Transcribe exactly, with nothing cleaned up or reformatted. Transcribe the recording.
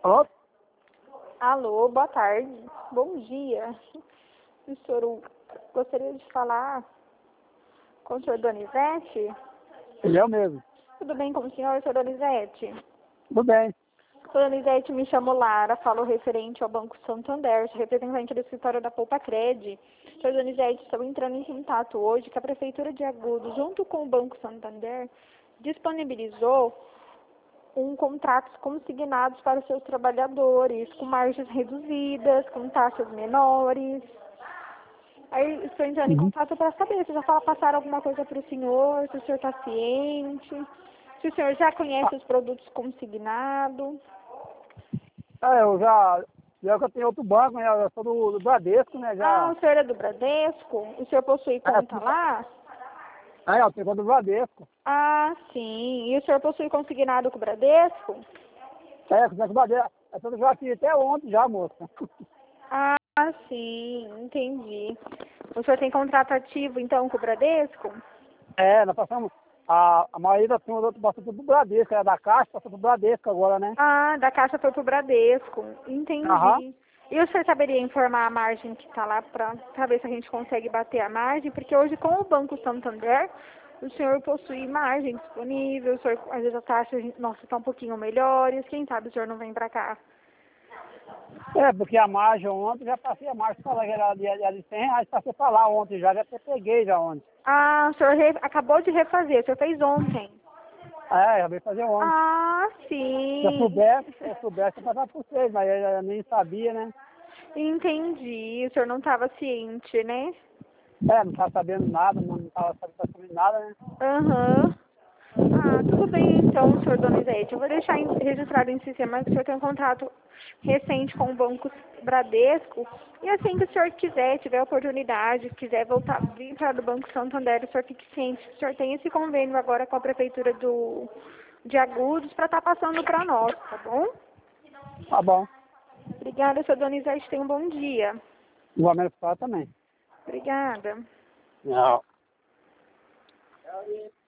Alô? Alô, boa tarde. Bom dia. O senhor gostaria de falar com o senhor Donizete? Ele é o mesmo. Tudo bem com o senhor, senhor Donizete? Tudo bem. Senhor Donizete, me chamo Lara, falo referente ao Banco Santander, sou representante do escritório da Poupa Cred. Senhor Donizete, estou entrando em contato hoje que a Prefeitura de Agudos, junto com o Banco Santander, disponibilizou um contratos consignados para os seus trabalhadores, com margens reduzidas, com taxas menores. Aí estou entrando em Uhum. contato para saber se já fala passar alguma coisa para o senhor, se o senhor está ciente, se o senhor já conhece os produtos consignados. É, eu já, já que eu tenho outro banco, né? Eu sou do, do Bradesco, né? Ah, Já. o senhor é do Bradesco? O senhor possui conta lá? É, eu tenho conta do Bradesco. Ah, sim. E o senhor possui consignado com o Bradesco? É, com o Bradesco. Eu tô já aqui até ontem já, moça. Ah, sim, entendi. O senhor tem contrato ativo, então, com o Bradesco? É, nós passamos. A, a maioria das turmas outras passou tudo pro Bradesco, era da Caixa, passou pro Bradesco agora, né? Ah, da Caixa foi pro Bradesco. Aham. Entendi. E o senhor saberia informar a margem que está lá para ver se a gente consegue bater a margem? Porque hoje, com o Banco Santander, o senhor possui margem disponível, o senhor, às vezes as taxas, nossa, estão um pouquinho melhores. Quem sabe o senhor não vem para cá? É, porque a margem ontem, já passei a margem para lá, que era de, de, de cem reais, passei para lá ontem já, já até peguei já ontem. Ah, o senhor re- acabou de refazer, o senhor fez ontem. É, eu veio fazer ontem. Ah, Se eu sim. soubesse, se eu soubesse, eu passava por vocês, mas eu, eu nem sabia, né? Entendi. O senhor não estava ciente, né? É, não estava sabendo nada, não estava sabendo nada, né? Aham. Ah, tudo bem então, senhor Donizete. Eu vou deixar em- registrado em sistema que o senhor tem um contrato recente com o Banco Bradesco. E assim que o senhor quiser, tiver oportunidade, quiser voltar, vir para o Banco Santander, o senhor fique ciente. O senhor tem esse convênio agora com a Prefeitura do, de Agudos para estar passando para nós, tá bom? Tá bom. Obrigada, senhor Donizete. Tenha um bom dia. Igualmente para também. Obrigada. Não.